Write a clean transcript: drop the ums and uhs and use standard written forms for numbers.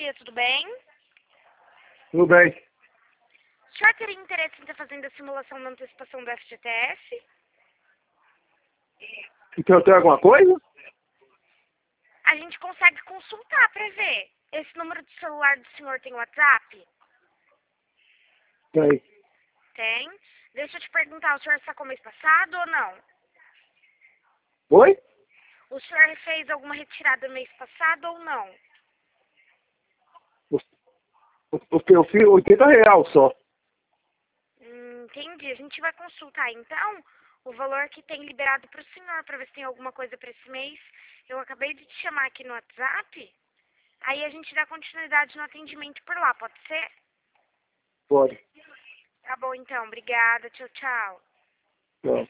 dia, tudo bem? Tudo bem. O senhor teria interesse em estar fazendo a simulação da antecipação do FGTS? Então tem alguma coisa? A gente consegue consultar para ver. Esse número de celular do senhor tem WhatsApp? Tem. Tem. Deixa eu te perguntar, o senhor sacou mês passado ou não? Oi? O senhor fez alguma retirada mês passado ou não? Eu fiz R$ 80 só. Entendi. A gente vai consultar então o valor que tem liberado para o senhor para ver se tem alguma coisa para esse mês. Eu acabei de te chamar aqui no WhatsApp. Aí a gente dá continuidade no atendimento por lá, pode ser? Pode. Tá bom então, obrigada. Tchau, tchau. Não.